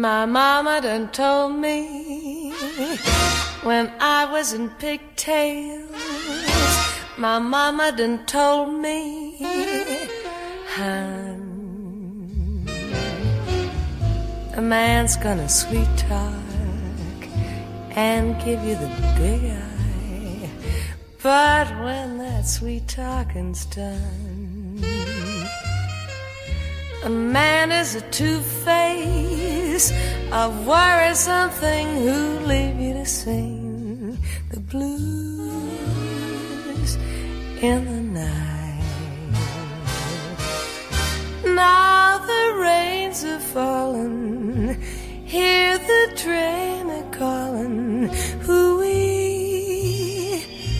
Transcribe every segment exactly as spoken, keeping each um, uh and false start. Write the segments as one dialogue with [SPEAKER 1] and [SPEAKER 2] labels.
[SPEAKER 1] My mama done told me when I was in pigtails. My mama done told me, hon, a man's gonna sweet talk and give you the big eye, but when that sweet talking's done, a man is a two-face, a worrisome thing who'll leave you to sing the blues in the night. Now the rains are falling, hear the train a-calling, hoo-wee.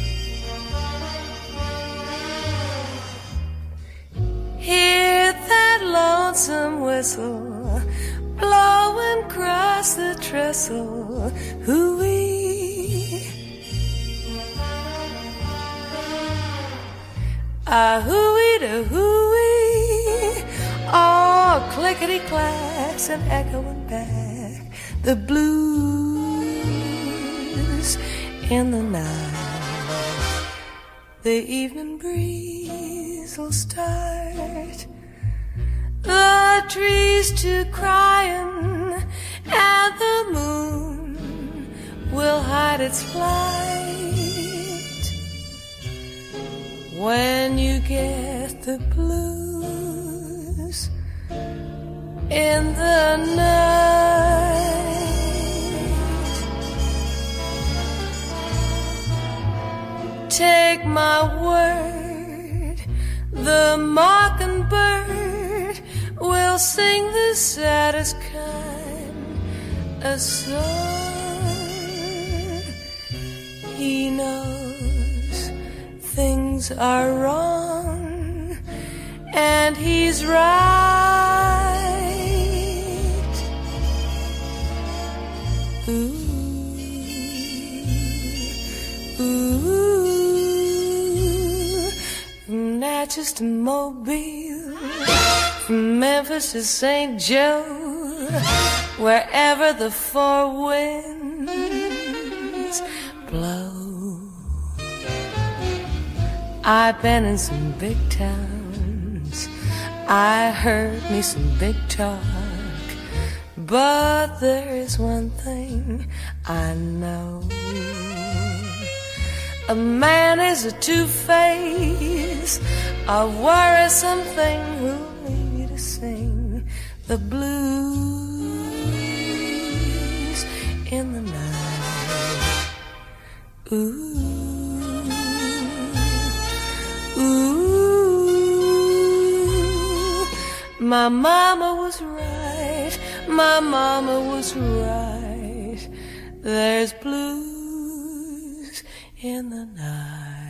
[SPEAKER 1] Hear that lonesome whistle blowing across the trestle, hoo-wee. Ah, hoo-wee to hoo-wee. Oh, clickety-clacks and echoing back the blues in the night. The evening breeze will start the trees to crying, and the moon will hide its flight. When you get the blues in the night, take my word, the mockingbird will sing the saddest kind of song. He knows things are wrong, and he's right. Ooh, ooh, from Natchez to Mobile, from Memphis to Saint Joe, wherever the four winds blow. I've been in some big towns, I heard me some big talk, but there is one thing I know. A man is a two-face, a worrisome thing who'll leave you to sing the blues in the night. Ooh. Ooh, my mama was right, my mama was right. There's blues in the night.